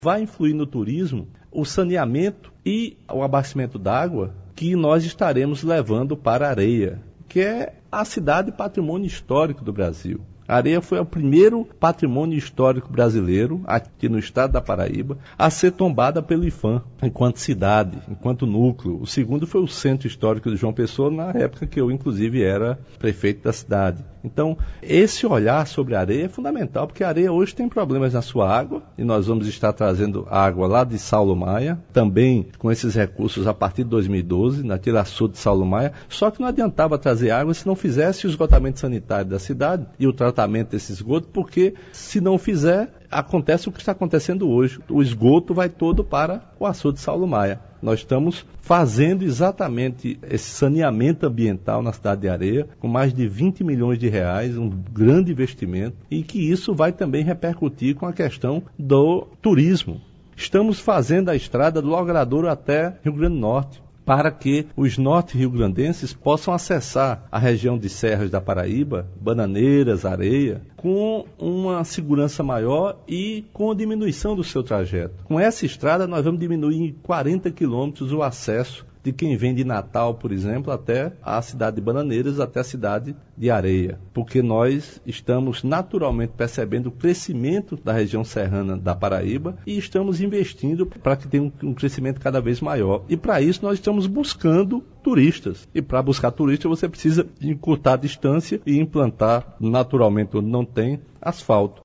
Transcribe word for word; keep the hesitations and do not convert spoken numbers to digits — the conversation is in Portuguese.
Vai influir no turismo o saneamento e o abastecimento d'água que nós estaremos levando para Areia, que é a cidade patrimônio histórico do Brasil. Areia foi o primeiro patrimônio histórico brasileiro, aqui no estado da Paraíba, a ser tombada pelo IPHAN, enquanto cidade, enquanto núcleo. O segundo foi o Centro Histórico de João Pessoa, na época que eu, inclusive, era prefeito da cidade. Então, esse olhar sobre a Areia é fundamental, porque a Areia hoje tem problemas na sua água, e nós vamos estar trazendo água lá de Saulo Maia, também com esses recursos a partir de dois mil e doze, na Tiraçu de Saulo Maia, só que não adiantava trazer água se não fizesse o esgotamento sanitário da cidade e o tratamento desse esgoto, porque se não fizer, acontece o que está acontecendo hoje. O esgoto vai todo para o açude de Saulo Maia. Nós estamos fazendo exatamente esse saneamento ambiental na cidade de Areia, com mais de vinte milhões de reais, um grande investimento, e que isso vai também repercutir com a questão do turismo. Estamos fazendo a estrada do Logradouro até Rio Grande do Norte, para que os norte-riograndenses possam acessar a região de Serras da Paraíba, Bananeiras, Areia, com uma segurança maior e com a diminuição do seu trajeto. Com essa estrada, nós vamos diminuir em quarenta quilômetros o acesso de quem vem de Natal, por exemplo, até a cidade de Bananeiras, até a cidade de Areia, porque nós estamos naturalmente percebendo o crescimento da região serrana da Paraíba e estamos investindo para que tenha um, um crescimento cada vez maior. E para isso nós estamos buscando turistas. E para buscar turistas você precisa encurtar a distância e implantar naturalmente onde não tem asfalto.